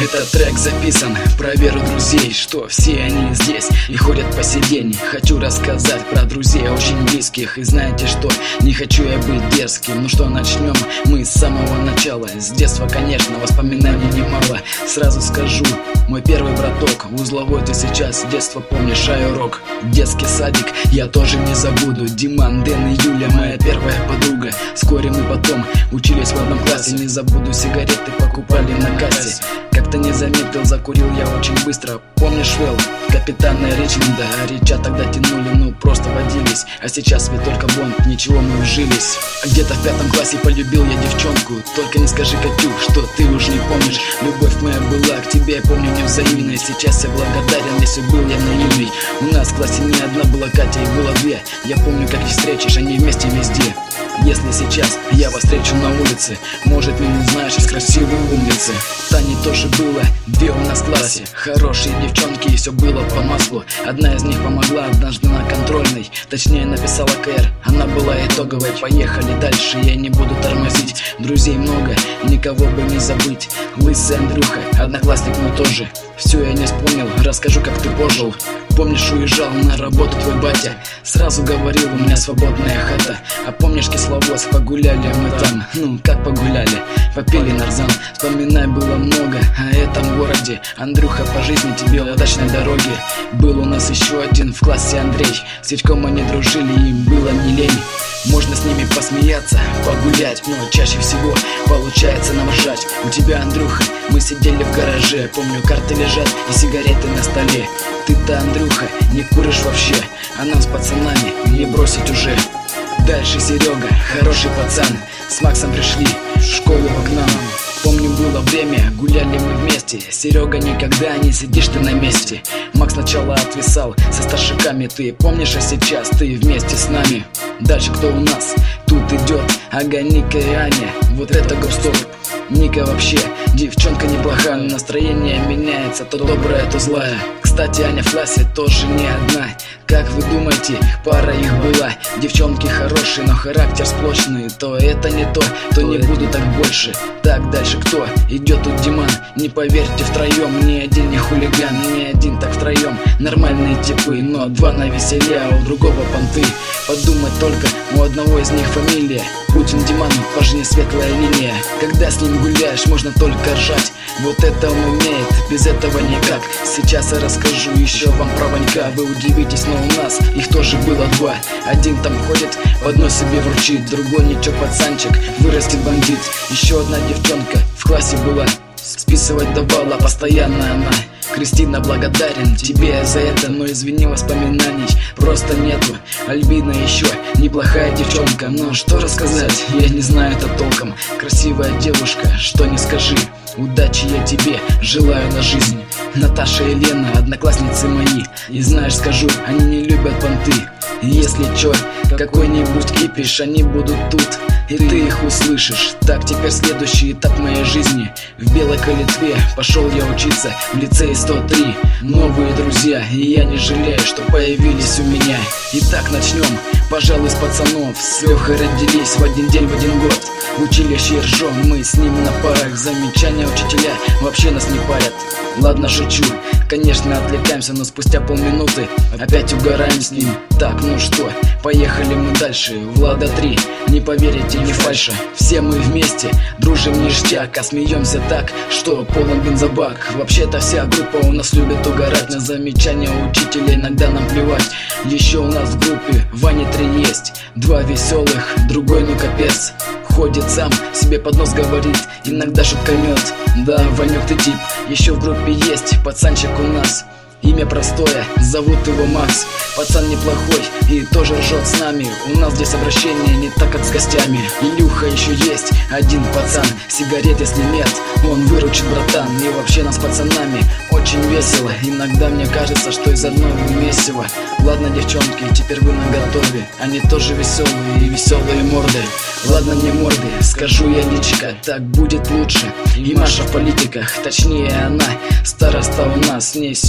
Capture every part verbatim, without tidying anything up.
Этот трек записан про веру друзей, что все они здесь и ходят по сей день. Хочу рассказать про друзей очень близких. И знаете что, не хочу я быть дерзким. Ну что, начнем мы с самого начала. С детства, конечно, воспоминаний немало. Сразу скажу, мой первый браток, узловой ты сейчас, с детства помнишь Шайрок. Детский садик я тоже не забуду. Диман, Дэн и Юля, моя первая подруга. Вскоре мы потом учились в одном классе. Не забуду, сигареты покупали на кассе. Как-то не заметил, закурил я очень быстро. Помнишь, Вэл, капитана Ричмонда? Реча тогда тянули, ну просто водились. А сейчас ведь только Бонд, ничего мы вжились. Где-то в пятом классе полюбил я девчонку. Только не скажи, Катю, что ты уж не помнишь. Любовь моя была к тебе, я помню, невзаимная. Сейчас я благодарен, если был я наивный. У нас в классе не одна была Катя, и было две. Я помню, как их встретишь, они вместе везде. Если сейчас я вас встречу на улице, может, меня не знаешь из красивой умницы. Тани тоже было две у нас в классе. Хорошие девчонки, и все было по маслу. Одна из них помогла однажды на контрольной. Точнее, написала КР, она была итоговой. Поехали дальше, я не буду тормозить. Друзей много, никого бы не забыть. Лысый Андрюха, одноклассник мой тоже. Все я не вспомнил, расскажу, как ты пожил. Помнишь, уезжал на работу твой батя? Сразу говорил, у меня свободная хата. А помнишь, Кисловодск, погуляли мы там? Ну, как погуляли? Попили нарзан. Вспоминай, было много о этом городе. Андрюха, по жизни тебе удачной дороги. Был у нас еще один в классе Андрей. С Витьком они дружили, им было не лень. Можно с ними посмеяться, погулять, но чаще всего получается нам ржать. У тебя, Андрюха, мы сидели в гараже. Помню, карты лежат и сигареты на столе. Ты-то, Андрюха, не куришь вообще, а нам с пацанами не бросить уже. Дальше Серега, хороший пацан. С Максом пришли в школу к нам. Помню, было время, гуляли мы вместе. Серега, никогда не сидишь ты на месте. Макс сначала отвисал со старшиками. Ты помнишь, а сейчас ты вместе с нами. Дальше кто у нас? Тут идет Ага, Ника и Аня. Вот это гоп-стоп. Ника вообще девчонка неплохая. Настроение меняется, то добрая, то злая. Кстати, Аня в классе тоже не одна. Как вы думаете, пара их была? Девчонки хорошие, но характер сплошный. То это не то, то не буду так больше. Так, дальше кто? Идет тут Диман. Не поверьте, втроем, ни один не хулиган, ни один так втроем. Нормальные типы, но два на веселе, а у другого понты. Подумать только, у одного из них фамилия Путин Диман, по жизни светлая линия. Когда с ним гуляешь, можно только ржать. Вот это он умеет, без этого никак. Сейчас я расскажу еще вам про Ванька. Вы удивитесь, но у нас их тоже было два. Один там ходит, в одной себе вручит. Другой ничего, пацанчик, вырастет бандит. Еще одна девчонка в классе была. Списывать давала постоянно она. Кристина, благодарен тебе за это, но извини, воспоминаний просто нету. Альбина еще неплохая девчонка, но что рассказать, я не знаю это толком. Красивая девушка, что не скажи. Удачи я тебе желаю на жизнь. Наташа и Лена, одноклассницы мои. И знаешь, скажу, они не любят понты. Если чё, какой-нибудь кипиш, они будут тут, и ты их услышишь. Так, теперь следующий этап моей жизни. В Белой Калитве пошел я учиться в лицее сто три. Новые друзья, и я не жалею, что появились у меня. Итак, начнем, пожалуй, с пацанов. С Лехой родились в один день, в один год. В училище ржем, мы с ним на парах. Замечания учителя вообще нас не парят. Ладно, шучу, конечно, отвлекаемся, но спустя полминуты опять угораем с ним. Так, ну что, поехали мы дальше. Влада три, не поверите, не фальша. Все мы вместе, дружим ништяк, а смеемся так, что полон бензобак. Вообще-то вся группа у нас любит угорать. На замечания учителя иногда нам плевать. Еще у нас в группе Ваня три есть. Два веселых, другой ну капец. Ходит сам, себе под нос говорит, иногда шутканет. Да, Ванек, ты тип. Еще в группе есть пацанчик у нас. Имя простое, зовут его Макс. Пацан неплохой и тоже ржет с нами. У нас здесь обращение не так, как с гостями. Илюха еще есть, один пацан. Сигарет если нет, он выручит, братан. И вообще нас с пацанами очень весело. Иногда мне кажется, что из одного месива. Ладно, девчонки, теперь вы наготове. Они тоже веселые и веселые морды. Ладно, не морды, скажу я личико, так будет лучше. И Маша в политиках, точнее она староста у нас. С ней все у нас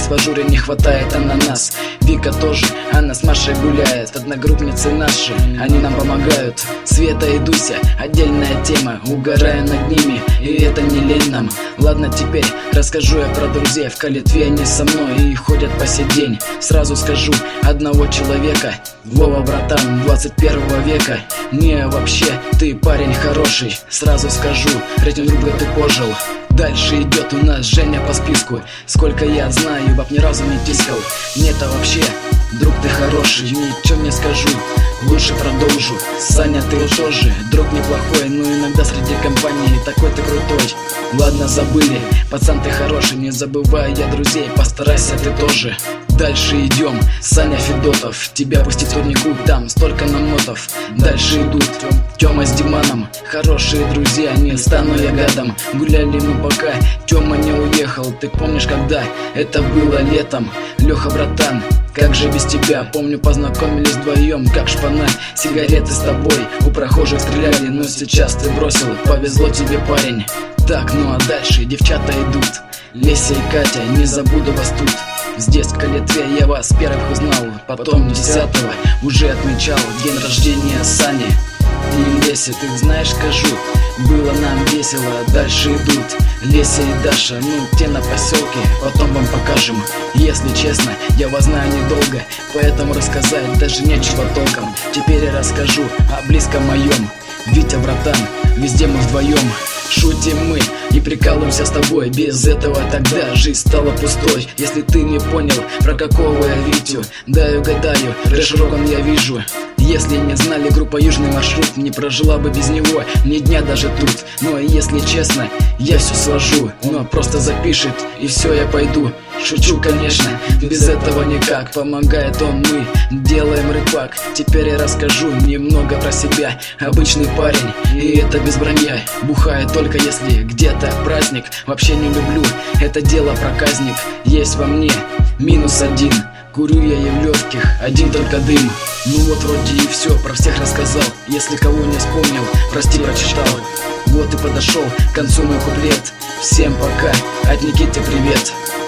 в ажуре не хватает ананас. Вика тоже, она с Машей гуляет, одногруппницы наши, они нам помогают. Света и Дуся, отдельная тема, угораю над ними, и это не лень нам. Ладно, теперь расскажу я про друзей. В Калитве они со мной и ходят по сей день. Сразу скажу, одного человека, Вова, братан, двадцать первого века. Не, вообще, ты парень хороший. Сразу скажу, рейтинг друга ты пожил. Дальше идет у нас Женя по списку. Сколько я знаю, баб ни разу не тискал. Нет, а вообще, друг ты хороший, ничего не скажу, лучше продолжу. Саня, ты тоже друг неплохой, но иногда среди компании такой ты крутой. Ладно, забыли, пацан ты хороший, не забывай я друзей, постарайся ты тоже. Дальше идем, Саня Федотов, тебя пустить в турнику, там столько намотов. Дальше идут Тёма с Диманом, хорошие друзья, не стану я гадом. Гуляли мы пока Тёма не уехал, ты помнишь когда? Это было летом. Лёха, братан, как же без тебя? Помню, познакомились вдвоем, как шпана. Сигареты с тобой у прохожих стреляли, но сейчас ты бросил, повезло тебе, парень. Так, ну а дальше девчата идут, Леся и Катя, не забуду вас тут. Здесь, в Калитве, я вас первых узнал, потом десятого уже отмечал день рождения Сани и Леси. Ты знаешь, скажу, было нам весело. Дальше идут Леся и Даша, ну те на поселке, потом вам покажем. Если честно, я вас знаю недолго, поэтому рассказать даже нечего толком. Теперь я расскажу о близком моем. Витя, братан, везде мы вдвоем. Шутим мы и прикалываемся с тобой. Без этого тогда жизнь стала пустой. Если ты не понял, про какого я Витю, дай угадаю, рэш-рок он я вижу. Если не знали, группа Южный маршрут не прожила бы без него ни дня даже тут. Но если честно, я все сложу, но просто запишет и все, я пойду. Шучу, конечно, без этого никак. Помогает он, мы делаем рэпак. Теперь я расскажу немного про себя. Обычный парень, и это без вранья. Бухаю только если где-то праздник. Вообще не люблю, это дело проказник. Есть во мне минус один, курю я и в легких один только дым. Ну вот вроде и все, про всех рассказал. Если кого не вспомнил, прости, прочитал. Вот и подошел к концу мой куплет. Всем пока, от Никиты привет.